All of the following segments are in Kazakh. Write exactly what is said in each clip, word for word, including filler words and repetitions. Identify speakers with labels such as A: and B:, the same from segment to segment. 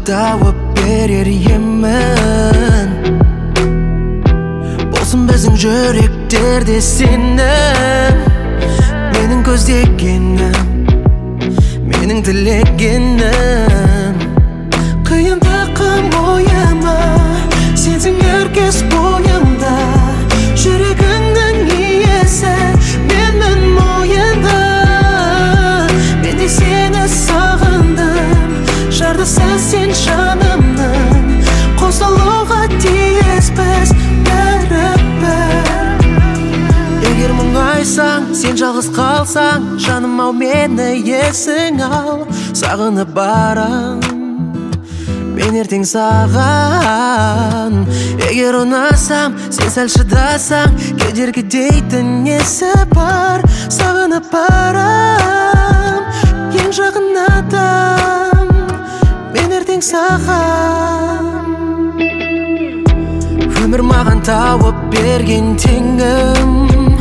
A: тауып берер емін. Болсын біздің жүректерде сенің, менің көздегенім, менің тілегенім. Қиындықым ойыма, сенсің әркез бойымда. Жүрегіңнің иесі, менмін мойында. Мен де сені сағындым, жардысың сен жанымның. Қосылуға тиіспіз бәрібір. Егер мұңайсаң, сен жалғыз қалсаң, жаным ау мені есің ал. Сағынып барам мен ертең саған. Егер ұнасам, сен сәл шыдасаң, кедергі дейтін несі бар. Сағынып барам ең жақын адам, мен ертең саған. Өмір маған тауып берген теңім,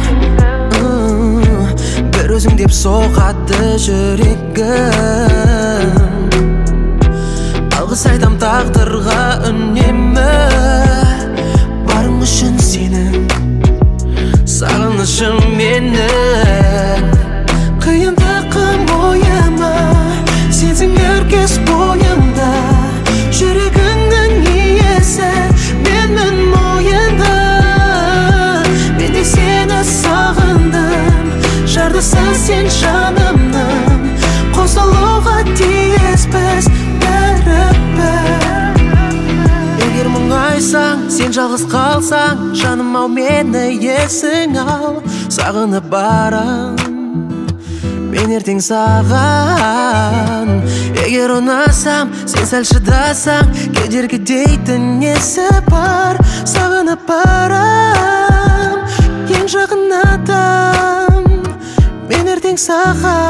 A: бір өзің деп соғады жүрегім. Алғыс айтам тағдырға үнемі, барым үшін сенің, сағынышым менің. Қиындықым ойыма, сенсің әркез бойымда. Жүрегіңнің иесі, менмін мойында. Мен де сені сағындым, жардысың сен жанымның. Қосылуға тиіспіз бәрібір. Егер мұңайсаң, сен жалғыз қалсаң, жаным ау мені есің ал. Сағынып барам мен ертең саған. Егер ұнасам, сен сәл шыдасаң, кедергі дейтін несі бар. Сағынып барам ең жақын адам, мен ертең саған.